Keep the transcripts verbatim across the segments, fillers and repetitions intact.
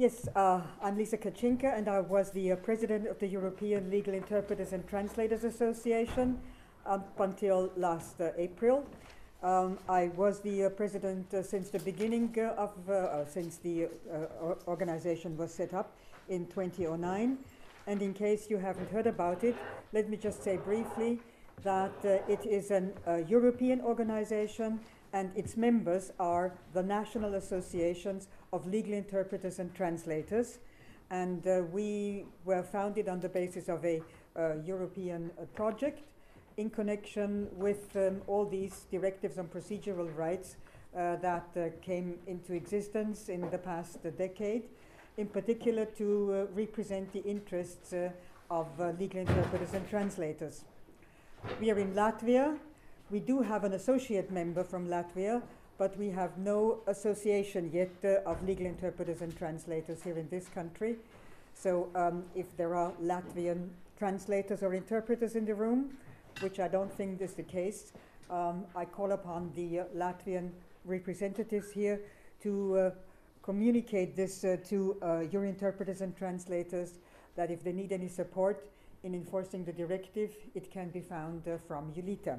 Yes, uh, I'm Lisa Kaczynka, and I was the uh, president of the European Legal Interpreters and Translators Association up until last uh, April. Um, I was the uh, president uh, since the beginning uh, of, uh, uh, since the uh, organization was set up in two thousand nine. And in case you haven't heard about it, let me just say briefly that uh, it is a uh, European organization, and its members are the national associations of legal interpreters and translators. And uh, we were founded on the basis of a uh, European uh, project in connection with um, all these directives on procedural rights uh, that uh, came into existence in the past uh, decade, in particular to uh, represent the interests uh, of uh, legal interpreters and translators. We are in Latvia. We do have an associate member from Latvia, but we have no association yet uh, of legal interpreters and translators here in this country. So um, if there are Latvian translators or interpreters in the room, which I don't think is the case, um, I call upon the uh, Latvian representatives here to uh, communicate this uh, to uh, your interpreters and translators, that if they need any support in enforcing the directive, it can be found uh, from EULITA.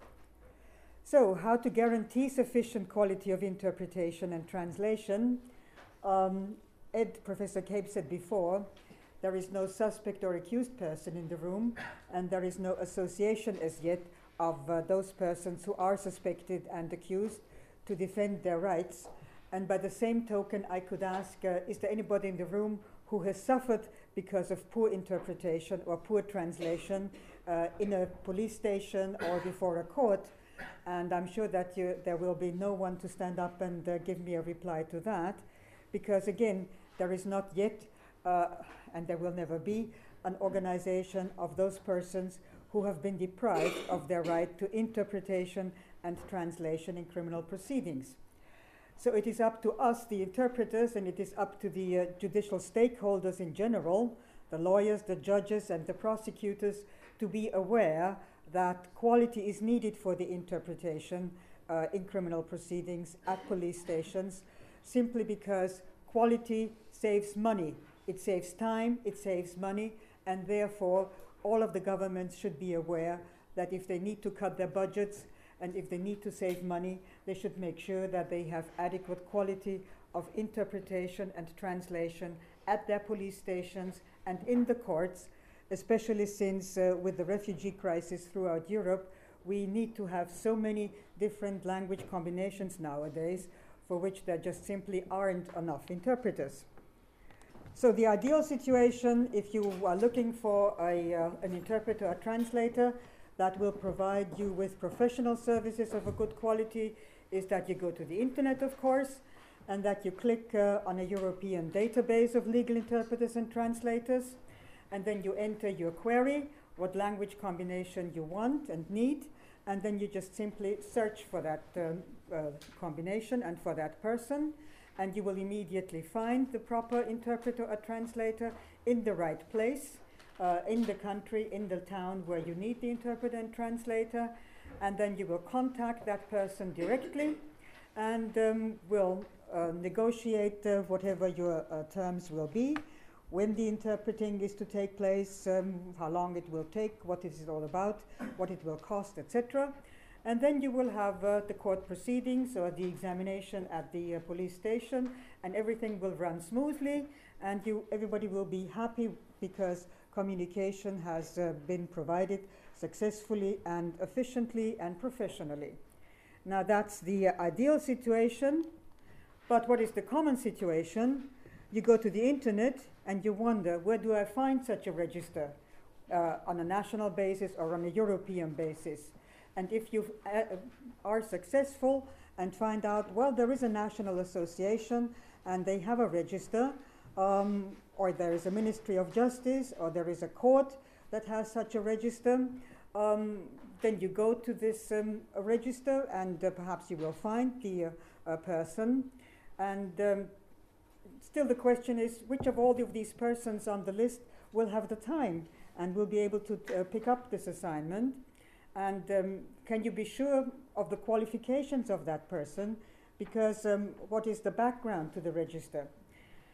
So, how to guarantee sufficient quality of interpretation and translation? Um, Ed, Professor Cape said before, there is no suspect or accused person in the room, and there is no association as yet of uh, those persons who are suspected and accused to defend their rights. And by the same token, I could ask, uh, is there anybody in the room who has suffered because of poor interpretation or poor translation uh, in a police station or before a court? And I'm sure that you, there will be no one to stand up and uh, give me a reply to that, because again, there is not yet, uh, and there will never be, an organization of those persons who have been deprived of their right to interpretation and translation in criminal proceedings. So it is up to us, the interpreters, and it is up to the uh, judicial stakeholders in general, the lawyers, the judges, and the prosecutors, to be aware that quality is needed for the interpretation uh, in criminal proceedings at police stations, simply because quality saves money. It saves time, it saves money, and therefore all of the governments should be aware that if they need to cut their budgets and if they need to save money, they should make sure that they have adequate quality of interpretation and translation at their police stations and in the courts, especially since uh, with the refugee crisis throughout Europe, we need to have so many different language combinations nowadays for which there just simply aren't enough interpreters. So the ideal situation, if you are looking for a, uh, an interpreter or translator that will provide you with professional services of a good quality, is that you go to the internet, of course, and that you click uh, on a European database of legal interpreters and translators, and then you enter your query, what language combination you want and need, and then you just simply search for that um, uh, combination and for that person, and you will immediately find the proper interpreter or translator in the right place, uh, in the country, in the town where you need the interpreter and translator, and then you will contact that person directly and um, will uh, negotiate uh, whatever your uh, terms will be, when the interpreting is to take place, um, how long it will take, what is it all about, what it will cost, et cetera. And then you will have uh, the court proceedings or the examination at the uh, police station, and everything will run smoothly, and you, everybody will be happy because communication has uh, been provided successfully and efficiently and professionally. Now that's the uh, ideal situation, but what is the common situation? You go to the internet and you wonder, where do I find such a register uh, on a national basis or on a European basis? And if you uh, are successful and find out, well, there is a national association and they have a register, um, or there is a Ministry of Justice, or there is a court that has such a register, um, then you go to this um, register and uh, perhaps you will find the uh, uh, person. And um, still the question is, which of all of these persons on the list will have the time and will be able to uh, pick up this assignment? And um, can you be sure of the qualifications of that person? Because um, what is the background to the register?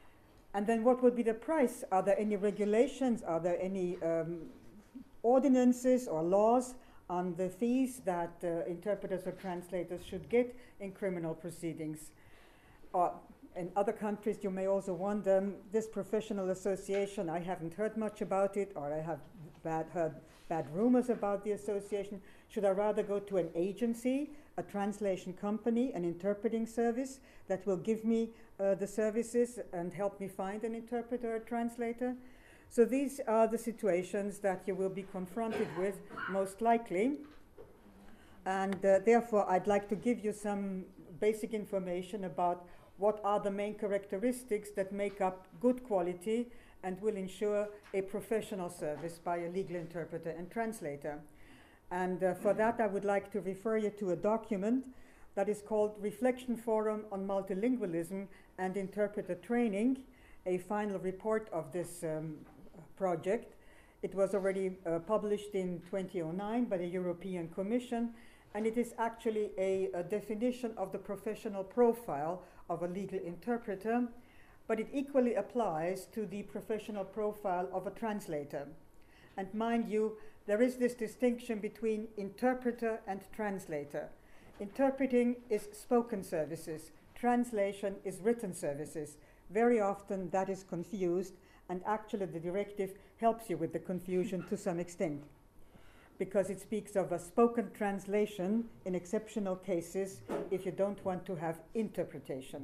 And then what would be the price? Are there any regulations? Are there any um, ordinances or laws on the fees that uh, interpreters or translators should get in criminal proceedings? Or in other countries, you may also wonder, um, this professional association, I haven't heard much about it, or I have bad, heard bad rumors about the association. Should I rather go to an agency, a translation company, an interpreting service that will give me uh, the services and help me find an interpreter or translator? So these are the situations that you will be confronted with most likely. And uh, therefore, I'd like to give you some basic information about what are the main characteristics that make up good quality and will ensure a professional service by a legal interpreter and translator. And uh, for that, I would like to refer you to a document that is called Reflection Forum on Multilingualism and Interpreter Training, a final report of this um, project. It was already uh, published in twenty oh nine by the European Commission, and it is actually a, a definition of the professional profile of a legal interpreter, but it equally applies to the professional profile of a translator. And mind you, there is this distinction between interpreter and translator. Interpreting is spoken services. Translation is written services. Very often that is confused, and actually the directive helps you with the confusion to some extent, because it speaks of a spoken translation in exceptional cases if you don't want to have interpretation.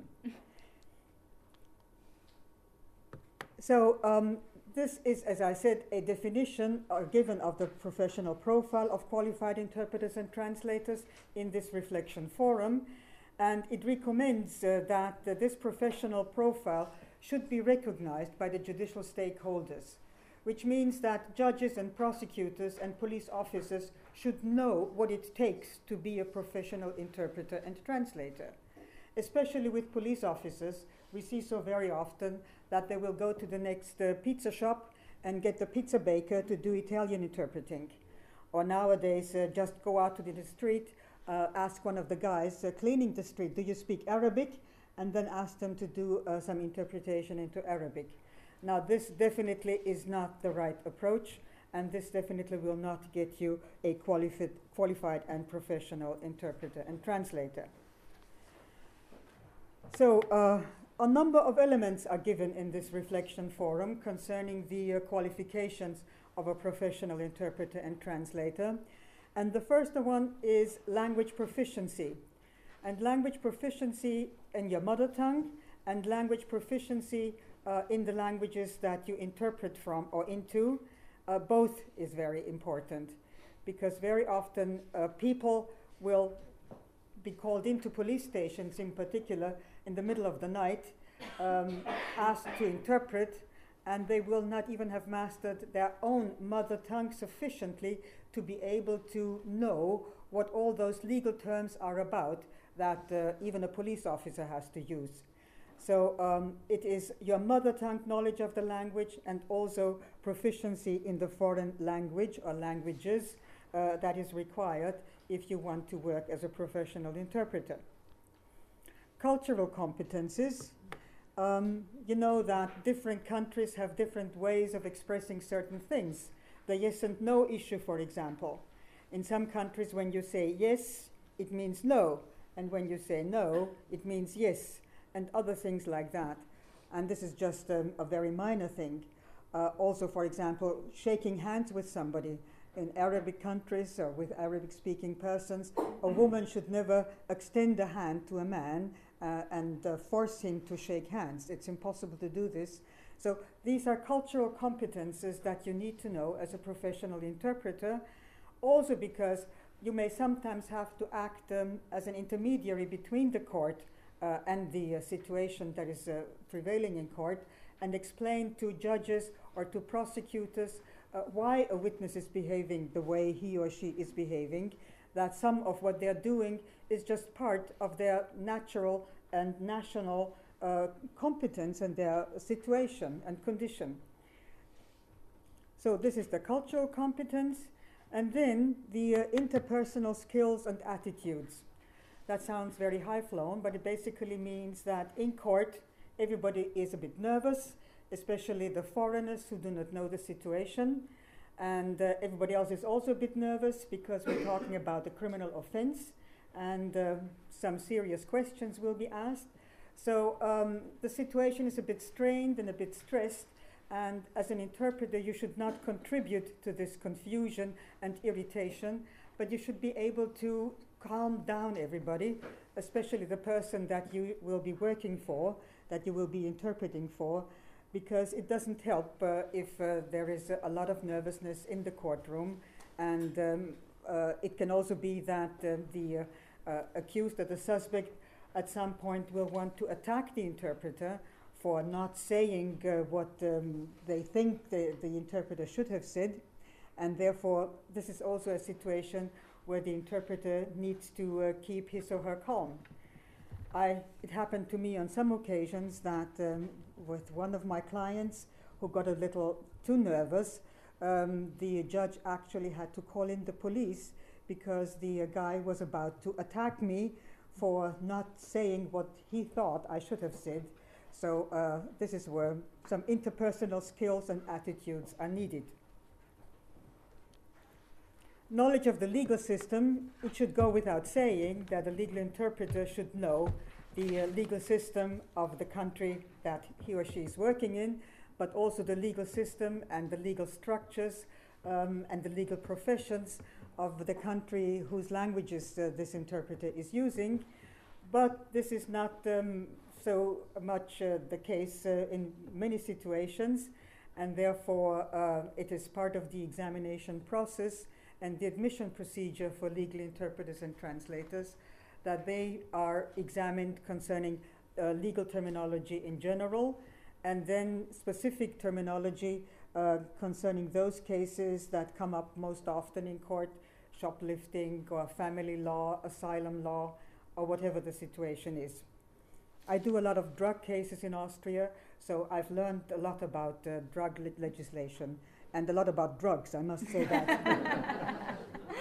So um, this is, as I said, a definition or given of the professional profile of qualified interpreters and translators in this reflection forum, and it recommends uh, that uh, this professional profile should be recognized by the judicial stakeholders, which means that judges and prosecutors and police officers should know what it takes to be a professional interpreter and translator. Especially with police officers, we see so very often that they will go to the next uh, pizza shop and get the pizza baker to do Italian interpreting. Or nowadays, uh, just go out to the street, uh, ask one of the guys uh, cleaning the street, do you speak Arabic? And then ask them to do uh, some interpretation into Arabic. Now, this definitely is not the right approach, and this definitely will not get you a qualified, qualified and professional interpreter and translator. So, uh, a number of elements are given in this reflection forum concerning the uh, qualifications of a professional interpreter and translator. And the first one is language proficiency. And language proficiency in your mother tongue, and language proficiency uh, in the languages that you interpret from or into, uh, both is very important, because very often uh, people will be called into police stations in particular in the middle of the night, um, asked to interpret, and they will not even have mastered their own mother tongue sufficiently to be able to know what all those legal terms are about that uh, even a police officer has to use. So um, it is your mother tongue knowledge of the language and also proficiency in the foreign language or languages uh, that is required if you want to work as a professional interpreter. Cultural competences. Um, you know that different countries have different ways of expressing certain things. The yes and no issue, for example. In some countries, when you say yes, it means no. And when you say no, it means yes, and other things like that. And this is just um, a very minor thing. Uh, also, for example, shaking hands with somebody. In Arabic countries or with Arabic-speaking persons, a woman should never extend a hand to a man uh, and uh, force him to shake hands. It's impossible to do this. So these are cultural competences that you need to know as a professional interpreter, also because you may sometimes have to act um, as an intermediary between the court uh, and the uh, situation that is uh, prevailing in court, and explain to judges or to prosecutors uh, why a witness is behaving the way he or she is behaving, that some of what they're doing is just part of their natural and national uh, competence and their situation and condition. So this is the cultural competence. And then the uh, interpersonal skills and attitudes. That sounds very high-flown, but it basically means that in court Everybody is a bit nervous, especially the foreigners who do not know the situation. And uh, everybody else is also a bit nervous because we're talking about a criminal offense, and uh, some serious questions will be asked. So um, the situation is a bit strained and a bit stressed, and as an interpreter you should not contribute to this confusion and irritation, but you should be able to calm down everybody, especially the person that you will be working for, that you will be interpreting for, because it doesn't help uh, if uh, there is a, a lot of nervousness in the courtroom, and um, uh, it can also be that uh, the uh, uh, accused or the suspect at some point will want to attack the interpreter for not saying uh, what um, they think the, the interpreter should have said, and therefore this is also a situation where the interpreter needs to uh, keep his or her calm. I, it happened to me on some occasions that um, with one of my clients who got a little too nervous, um, the judge actually had to call in the police because the uh, guy was about to attack me for not saying what he thought I should have said. So uh, this is where some interpersonal skills and attitudes are needed. Knowledge of the legal system, it should go without saying that a legal interpreter should know the uh, legal system of the country that he or she is working in, but also the legal system and the legal structures um, and the legal professions of the country whose languages uh, this interpreter is using. But this is not um, so much uh, the case uh, in many situations, and therefore uh, it is part of the examination process and the admission procedure for legal interpreters and translators that they are examined concerning uh, legal terminology in general, and then specific terminology uh, concerning those cases that come up most often in court, shoplifting or family law, asylum law, or whatever the situation is. I do a lot of drug cases in Austria, so I've learned a lot about uh, drug le legislation and a lot about drugs, I must say that.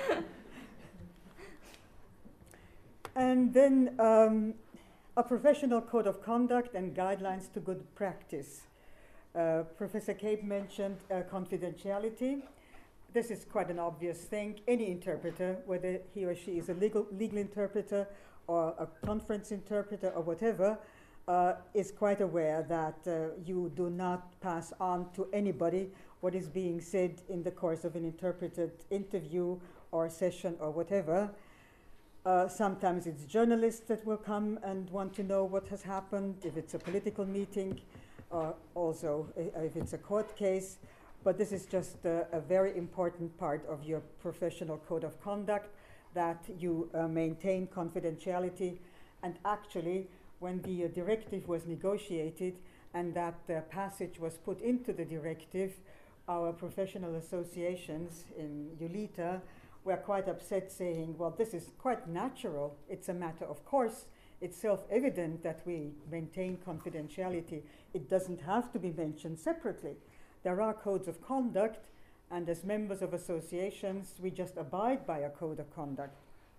And then um, a professional code of conduct and guidelines to good practice. Uh, Professor Cape mentioned uh, confidentiality. This is quite an obvious thing. Any interpreter, whether he or she is a legal, legal interpreter or a conference interpreter or whatever, uh, is quite aware that uh, you do not pass on to anybody what is being said in the course of an interpreted interview or session or whatever. Uh, sometimes it's journalists that will come and want to know what has happened, if it's a political meeting, or also if it's a court case. But this is just uh, a very important part of your professional code of conduct, that you uh, maintain confidentiality. And actually, when the uh, directive was negotiated and that uh, passage was put into the directive, our professional associations in ULITA were quite upset, saying, well, this is quite natural. It's a matter of course. It's self-evident that we maintain confidentiality. It doesn't have to be mentioned separately. There are codes of conduct, and as members of associations, we just abide by a code of conduct.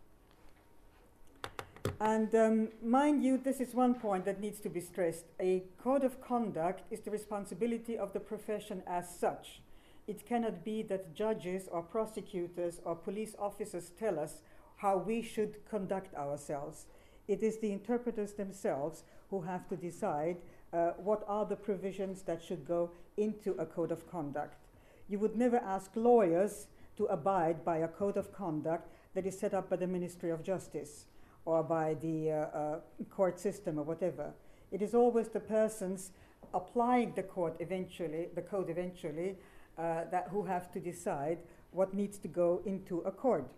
And um, mind you, this is one point that needs to be stressed. A code of conduct is the responsibility of the profession as such. It cannot be that judges or prosecutors or police officers tell us how we should conduct ourselves. It is the interpreters themselves who have to decide uh, what are the provisions that should go into a code of conduct. You would never ask lawyers to abide by a code of conduct that is set up by the Ministry of Justice or by the uh, uh, court system or whatever. It is always the persons applying the court eventually, the code eventually, uh, that who have to decide what needs to go into a court.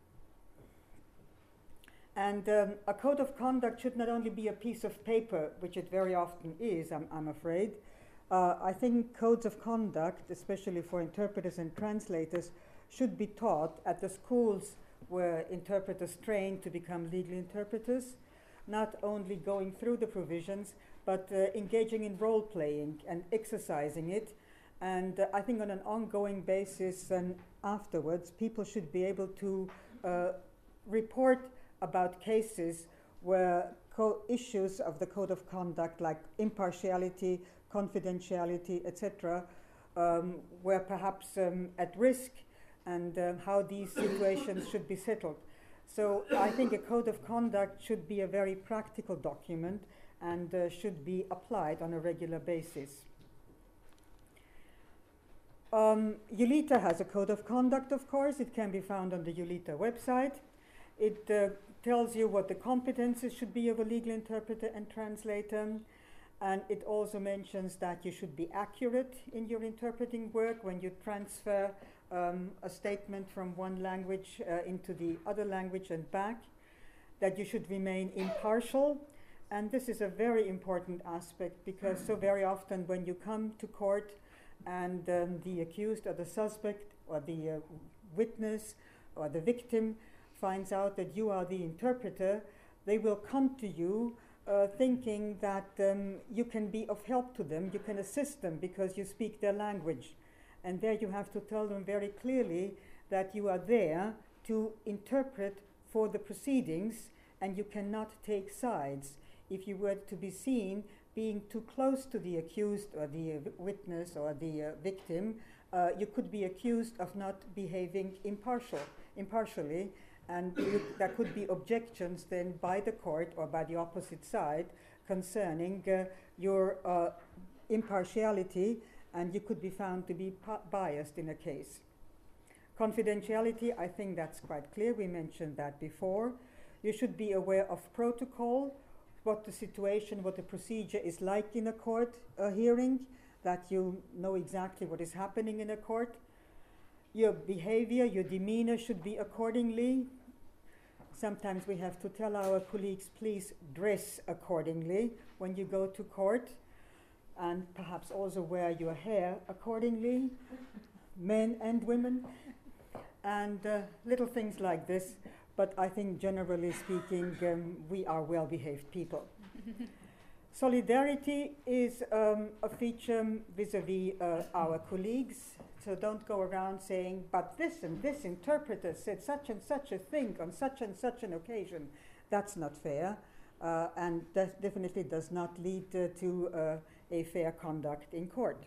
And um, a code of conduct should not only be a piece of paper, which it very often is, I'm, I'm afraid. Uh, I think codes of conduct, especially for interpreters and translators, should be taught at the schools where interpreters train to become legal interpreters, not only going through the provisions, but uh, engaging in role-playing and exercising it. And uh, I think on an ongoing basis and afterwards, people should be able to uh, report about cases where co issues of the code of conduct like impartiality, confidentiality, et cetera, um, were perhaps um, at risk, and um, how these situations should be settled. So I think a code of conduct should be a very practical document and uh, should be applied on a regular basis. Um, EULITA has a code of conduct, of course. It can be found on the EULITA website. It uh, tells you what the competences should be of a legal interpreter and translator. And it also mentions that you should be accurate in your interpreting work when you transfer um, a statement from one language uh, into the other language and back, that you should remain impartial. And this is a very important aspect, because so very often when you come to court and um, the accused or the suspect or the uh, witness or the victim finds out that you are the interpreter, they will come to you uh, thinking that um, you can be of help to them, you can assist them because you speak their language. And there you have to tell them very clearly that you are there to interpret for the proceedings and you cannot take sides. If you were to be seen being too close to the accused or the uh, witness or the uh, victim, uh, you could be accused of not behaving impartial, impartially, and you, there could be objections then by the court or by the opposite side concerning uh, your uh, impartiality, and you could be found to be biased in a case. Confidentiality, I think that's quite clear. We mentioned that before. You should be aware of protocol, what the situation, what the procedure is like in a court uh, hearing, that you know exactly what is happening in a court. Your behavior, your demeanor should be accordingly. Sometimes we have to tell our colleagues, please dress accordingly when you go to court, and perhaps also wear your hair accordingly, men and women, and uh, little things like this. But I think generally speaking, um, we are well-behaved people. Solidarity is um, a feature vis-a-vis uh, our colleagues. So don't go around saying, but this and this interpreter said such and such a thing on such and such an occasion. That's not fair, uh, and that definitely does not lead uh, to uh, a fair conduct in court.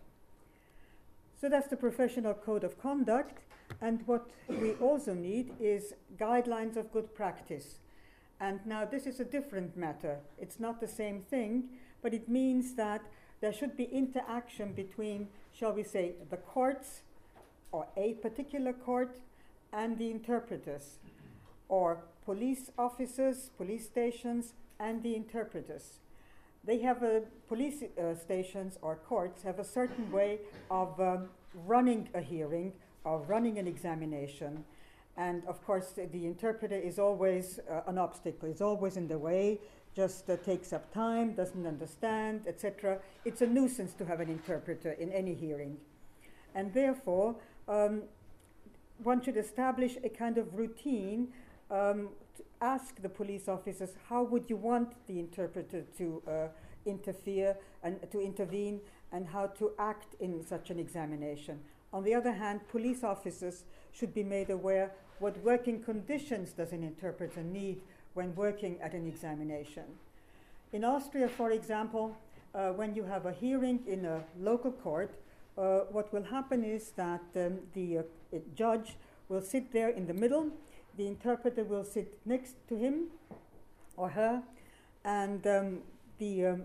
So that's the professional code of conduct. And what we also need is guidelines of good practice. And now this is a different matter. It's not the same thing, but it means that there should be interaction between, shall we say, the courts, or a particular court, and the interpreters, or police officers, police stations, and the interpreters. They have a, police uh, stations or courts have a certain way of um, running a hearing, of running an examination, and of course uh, the interpreter is always uh, an obstacle, is always in the way, just uh, takes up time, doesn't understand, et cetera. It's a nuisance to have an interpreter in any hearing. And therefore, um, one should establish a kind of routine um, to ask the police officers, how would you want the interpreter to uh, interfere and to intervene, and how to act in such an examination. On the other hand, police officers should be made aware what working conditions does an interpreter need when working at an examination. In Austria, for example, uh, when you have a hearing in a local court, uh, what will happen is that um, the uh, judge will sit there in the middle, the interpreter will sit next to him or her, and um, the um,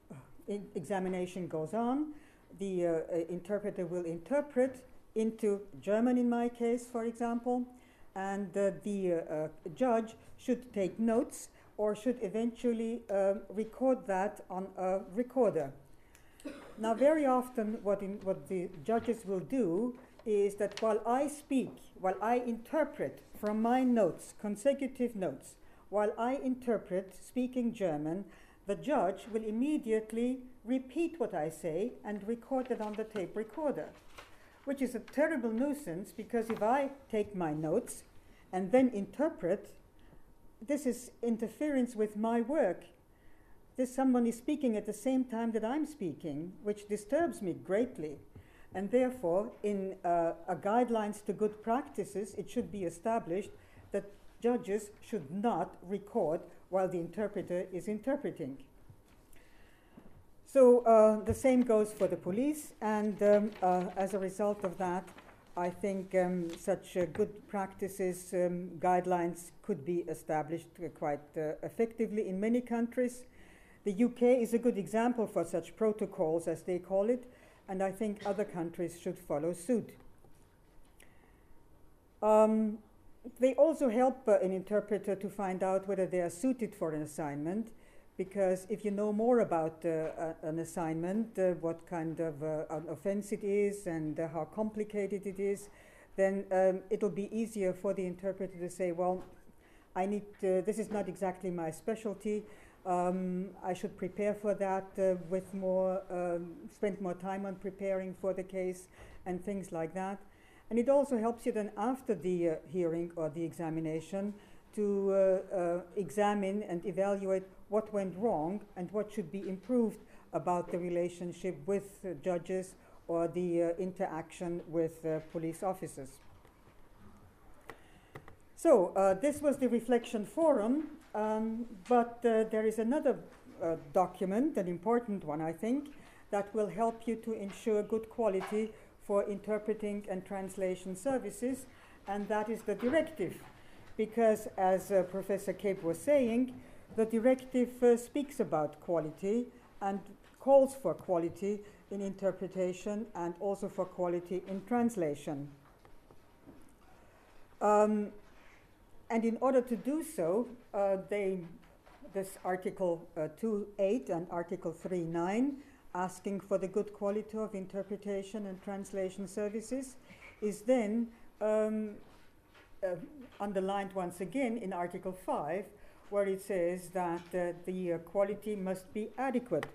examination goes on. The uh, uh, interpreter will interpret into German, in my case, for example, and uh, the uh, uh, judge should take notes or should eventually uh, record that on a recorder. Now, very often what, in, what the judges will do is that while I speak, while I interpret from my notes, consecutive notes, while I interpret speaking German, the judge will immediately repeat what I say and record it on the tape recorder, which is a terrible nuisance, because if I take my notes and then interpret, this is interference with my work. This someone is speaking at the same time that I'm speaking, which disturbs me greatly. And therefore, in uh, a guidelines to good practices, it should be established that judges should not record while the interpreter is interpreting. So uh, the same goes for the police, and um, uh, as a result of that, I think um, such uh, good practices, um, guidelines could be established uh, quite uh, effectively in many countries. The U K is a good example for such protocols, as they call it, and I think other countries should follow suit. Um, they also help uh, an interpreter to find out whether they are suited for an assignment, because if you know more about uh, a, an assignment, uh, what kind of uh, an offense it is and uh, how complicated it is, then um, it'll be easier for the interpreter to say, well, I need to, this is not exactly my specialty. Um, I should prepare for that uh, with more, um, spend more time on preparing for the case and things like that. And it also helps you then after the uh, hearing or the examination to uh, uh, examine and evaluate what went wrong and what should be improved about the relationship with uh, judges or the uh, interaction with uh, police officers. So uh, this was the Reflection Forum, um, but uh, there is another uh, document, an important one I think, that will help you to ensure good quality for interpreting and translation services, and that is the directive. Because as uh, Professor Cape was saying, the directive uh, speaks about quality and calls for quality in interpretation and also for quality in translation. Um, and in order to do so, uh, they, this Article uh, two point eight and Article three point nine, asking for the good quality of interpretation and translation services, is then um, uh, underlined once again in Article five, where it says that uh, the uh, quality must be adequate.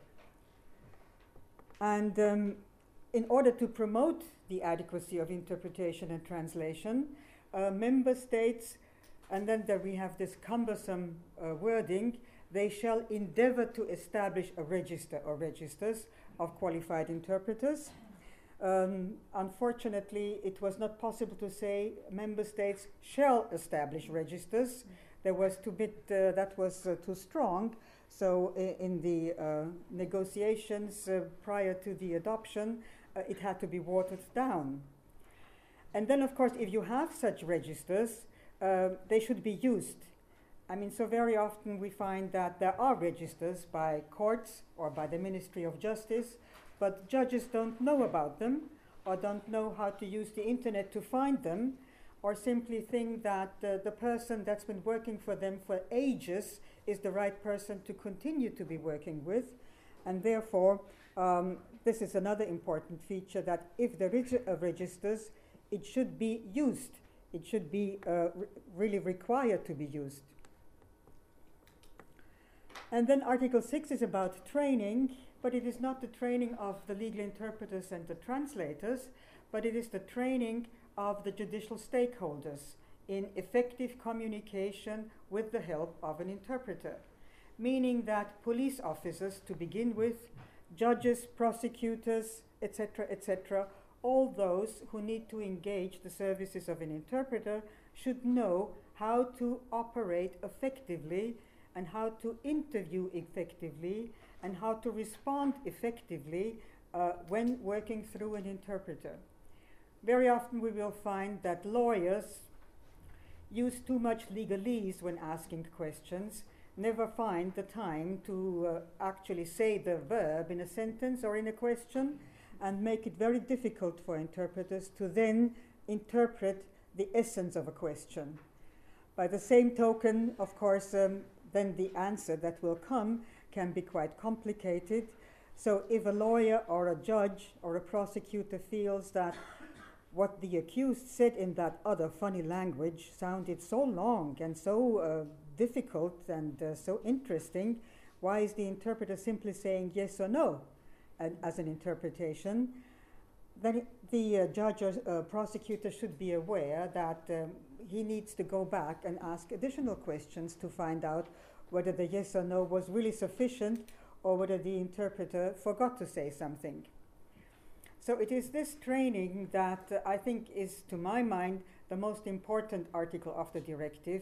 And um, in order to promote the adequacy of interpretation and translation, uh, member states, and then there we have this cumbersome uh, wording, they shall endeavor to establish a register or registers of qualified interpreters. Um, unfortunately, it was not possible to say member states shall establish registers. There was too bit, uh, that was uh, too strong. So uh, in the uh, negotiations uh, prior to the adoption, uh, it had to be watered down. And then, of course, if you have such registers, uh, they should be used. I mean, so very often we find that there are registers by courts or by the Ministry of Justice, but judges don't know about them or don't know how to use the internet to find them, or simply think that uh, the person that's been working for them for ages is the right person to continue to be working with. And therefore, um, this is another important feature, that if there is a registers, it should be used. It should be uh, re really required to be used. And then Article six is about training, but it is not the training of the legal interpreters and the translators, but it is the training of the judicial stakeholders in effective communication with the help of an interpreter. Meaning that police officers, to begin with, judges, prosecutors, et cetera, et cetera, all those who need to engage the services of an interpreter should know how to operate effectively and how to interview effectively and how to respond effectively uh, when working through an interpreter. Very often we will find that lawyers use too much legalese when asking questions, never find the time to uh, actually say the verb in a sentence or in a question, and make it very difficult for interpreters to then interpret the essence of a question. By the same token, of course, um, then the answer that will come can be quite complicated. So if a lawyer or a judge or a prosecutor feels that what the accused said in that other funny language sounded so long and so uh, difficult and uh, so interesting, why is the interpreter simply saying yes or no and as an interpretation? Then the uh, judge or uh, prosecutor should be aware that um, he needs to go back and ask additional questions to find out whether the yes or no was really sufficient or whether the interpreter forgot to say something. So it is this training that uh, I think is, to my mind, the most important article of the directive,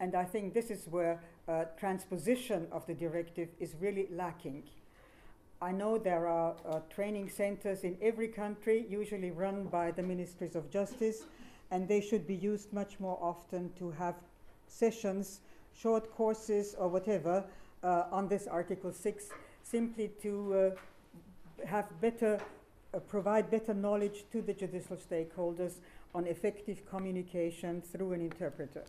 And I think this is where uh, transposition of the directive is really lacking. I know there are uh, training centers in every country, usually run by the Ministries of Justice, and they should be used much more often to have sessions, short courses or whatever uh, on this Article six, simply to uh, have better, uh, provide better knowledge to the judicial stakeholders on effective communication through an interpreter.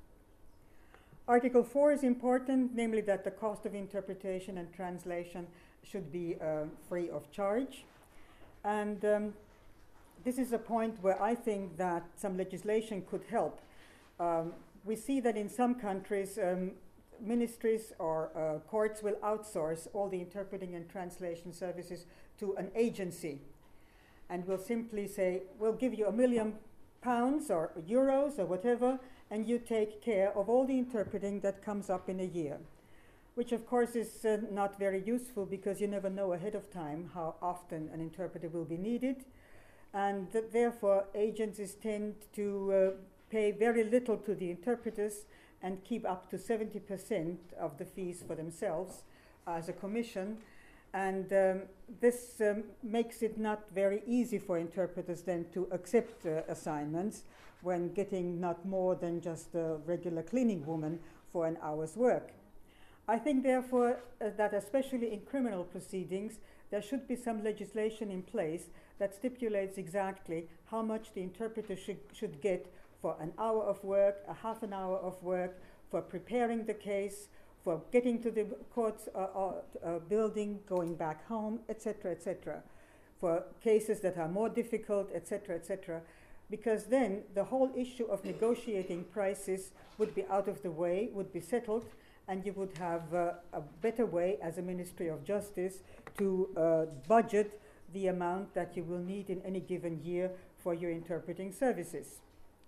Article four is important, namely that the cost of interpretation and translation should be uh, free of charge. And um, this is a point where I think that some legislation could help. Um, we see that in some countries, um, ministries or uh, courts will outsource all the interpreting and translation services to an agency, and will simply say, we'll give you a million pounds or euros or whatever, and you take care of all the interpreting that comes up in a year, which of course is uh, not very useful, because you never know ahead of time how often an interpreter will be needed, and th therefore agencies tend to uh, pay very little to the interpreters and keep up to seventy percent of the fees for themselves as a commission. And um, this um, makes it not very easy for interpreters then to accept uh, assignments when getting not more than just a regular cleaning woman for an hour's work. I think therefore uh, that especially in criminal proceedings there should be some legislation in place that stipulates exactly how much the interpreter should, should get for an hour of work, a half an hour of work, for preparing the case, for getting to the court uh, uh, uh, building, going back home, et cetera, et cetera, for cases that are more difficult, et cetera, et cetera, because then the whole issue of negotiating prices would be out of the way, would be settled, and you would have uh, a better way as a Ministry of Justice to uh, budget the amount that you will need in any given year for your interpreting services.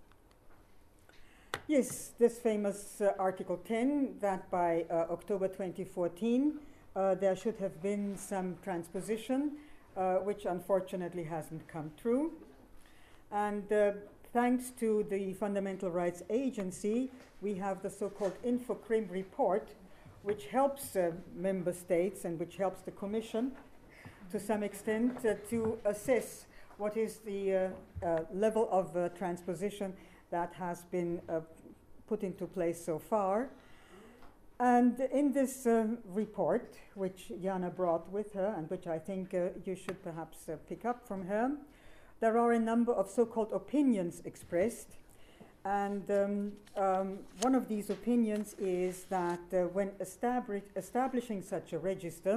Yes, this famous uh, Article ten, that by uh, October twenty fourteen uh, there should have been some transposition, uh, which unfortunately hasn't come true. And uh, thanks to the Fundamental Rights Agency, we have the so-called InfoCrim report, which helps uh, member states and which helps the Commission to some extent uh, to assess what is the uh, uh, level of uh, transposition that has been uh, put into place so far. And in this uh, report, which Jana brought with her and which I think uh, you should perhaps uh, pick up from her, there are a number of so-called opinions expressed. And um, um, one of these opinions is that uh, when establi establishing such a register,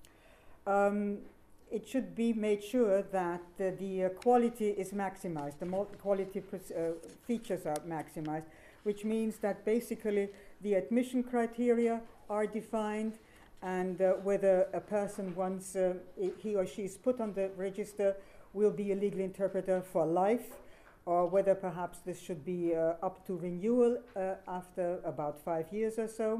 um, it should be made sure that uh, the uh, quality is maximized, the quality uh, features are maximized, which means that basically the admission criteria are defined, and uh, whether a person, once uh, he or she is put on the register, will be a legal interpreter for life, or whether perhaps this should be uh, up to renewal uh, after about five years or so.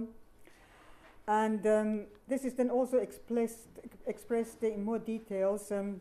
And um, this is then also expressed, expressed in more details um,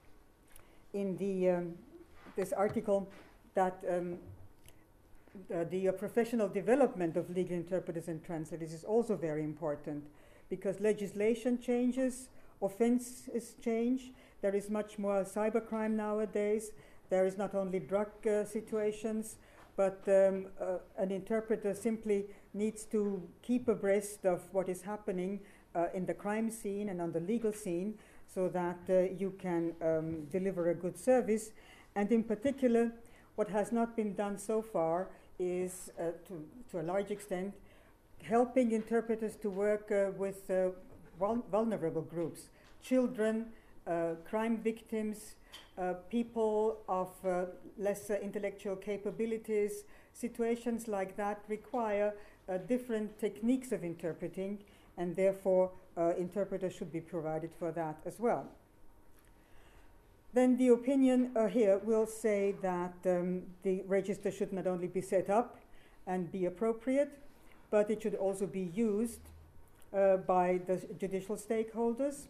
in the, um, this article, that um, uh, the uh, professional development of legal interpreters and translators is also very important, because legislation changes, offenses change, there is much more cybercrime nowadays, there is not only drug uh, situations, but um, uh, an interpreter simply needs to keep abreast of what is happening uh, in the crime scene and on the legal scene, so that uh, you can um, deliver a good service. And in particular, what has not been done so far is, uh, to, to a large extent, helping interpreters to work uh, with uh, vul vulnerable groups, children, uh, crime victims, uh, people of uh, lesser intellectual capabilities. Situations like that require uh, different techniques of interpreting, and therefore uh, interpreters should be provided for that as well. Then the opinion uh, here will say that um, the register should not only be set up and be appropriate, but it should also be used uh, by the judicial stakeholders.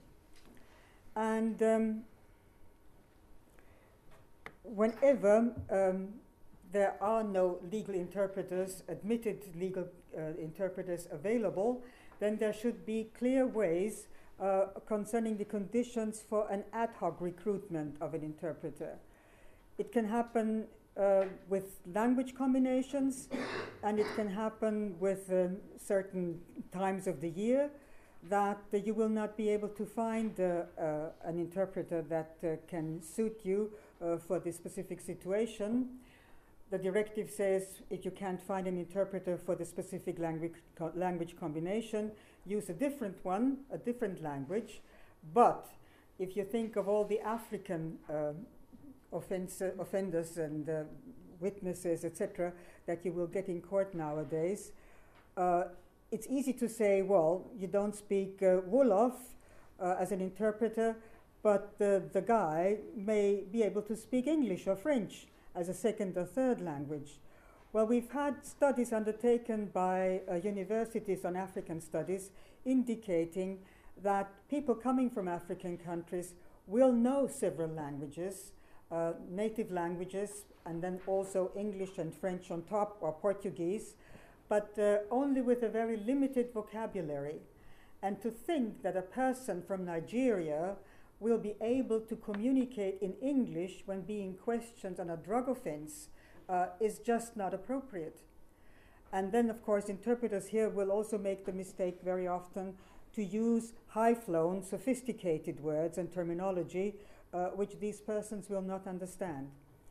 And um, whenever um, there are no legal interpreters, admitted legal uh, interpreters available, then there should be clear ways uh, concerning the conditions for an ad hoc recruitment of an interpreter. It can happen uh, with language combinations, and it can happen with um, certain times of the year that uh, you will not be able to find uh, uh, an interpreter that uh, can suit you uh, for this specific situation. The directive says if you can't find an interpreter for the specific language, co language combination, use a different one, a different language. But if you think of all the African uh, offense, uh, offenders and uh, witnesses, et cetera, that you will get in court nowadays, uh, it's easy to say, well, you don't speak uh, Wolof uh, as an interpreter, but the, the guy may be able to speak English or French as a second or third language. Well, we've had studies undertaken by uh, universities on African studies indicating that people coming from African countries will know several languages, uh, native languages, and then also English and French on top, or Portuguese, but uh, only with a very limited vocabulary. And to think that a person from Nigeria will be able to communicate in English when being questioned on a drug offense uh, is just not appropriate. And then, of course, interpreters here will also make the mistake very often to use high-flown, sophisticated words and terminology uh, which these persons will not understand.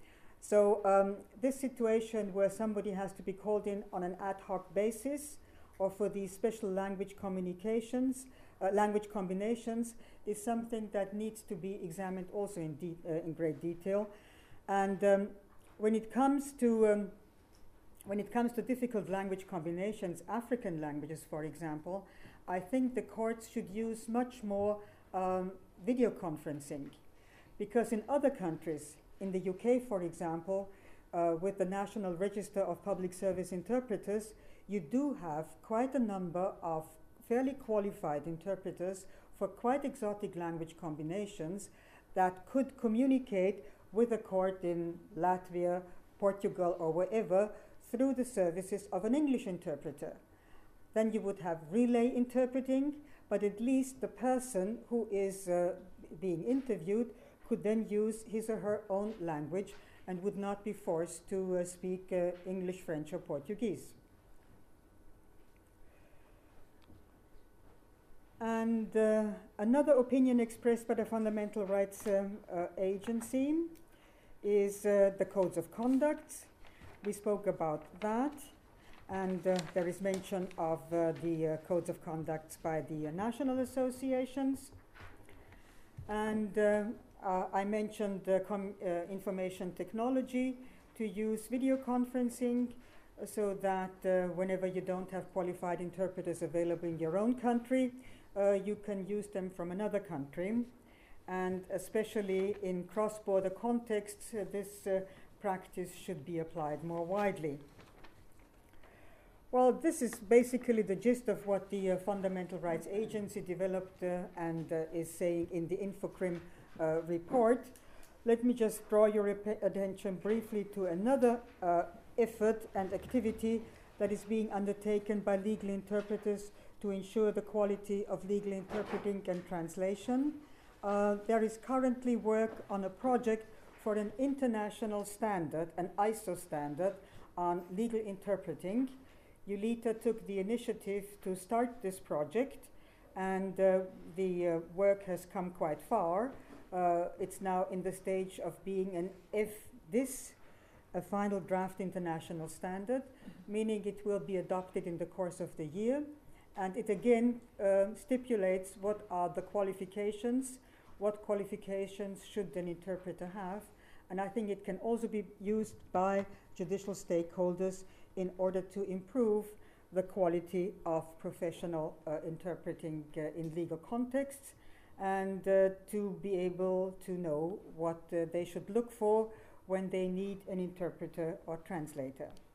So um, this situation where somebody has to be called in on an ad hoc basis or for these special language communications, uh, language combinations, is something that needs to be examined also in, de uh, in great detail. And um, when it comes to um, when it comes to difficult language combinations, African languages, for example, I think the courts should use much more um, video conferencing, because in other countries, in the U K, for example, uh, with the National Register of Public Service Interpreters, you do have quite a number of fairly qualified interpreters for quite exotic language combinations that could communicate with a court in Latvia, Portugal, or wherever through the services of an English interpreter. Then you would have relay interpreting, but at least the person who is uh, being interviewed could then use his or her own language and would not be forced to uh, speak uh, English, French, or Portuguese. And uh, another opinion expressed by the Fundamental Rights um, uh, Agency is uh, the codes of conduct. We spoke about that, and uh, there is mention of uh, the uh, codes of conduct by the uh, national associations. And uh, uh, I mentioned uh, com uh, information technology, to use video conferencing uh, so that uh, whenever you don't have qualified interpreters available in your own country, Uh, you can use them from another country, and especially in cross-border contexts, uh, this uh, practice should be applied more widely. Well, this is basically the gist of what the uh, Fundamental Rights Agency developed uh, and uh, is saying in the InfoCrim uh, report. Let me just draw your attention briefly to another uh, effort and activity that is being undertaken by legal interpreters to ensure the quality of legal interpreting and translation. Uh, there is currently work on a project for an international standard, an I S O standard, on legal interpreting. EULITA took the initiative to start this project, and uh, the uh, work has come quite far. Uh, it's now in the stage of being an F D I S, a final draft international standard, meaning it will be adopted in the course of the year. And it again uh, stipulates what are the qualifications, what qualifications should an interpreter have. And I think it can also be used by judicial stakeholders in order to improve the quality of professional uh, interpreting uh, in legal contexts, and uh, to be able to know what uh, they should look for when they need an interpreter or translator.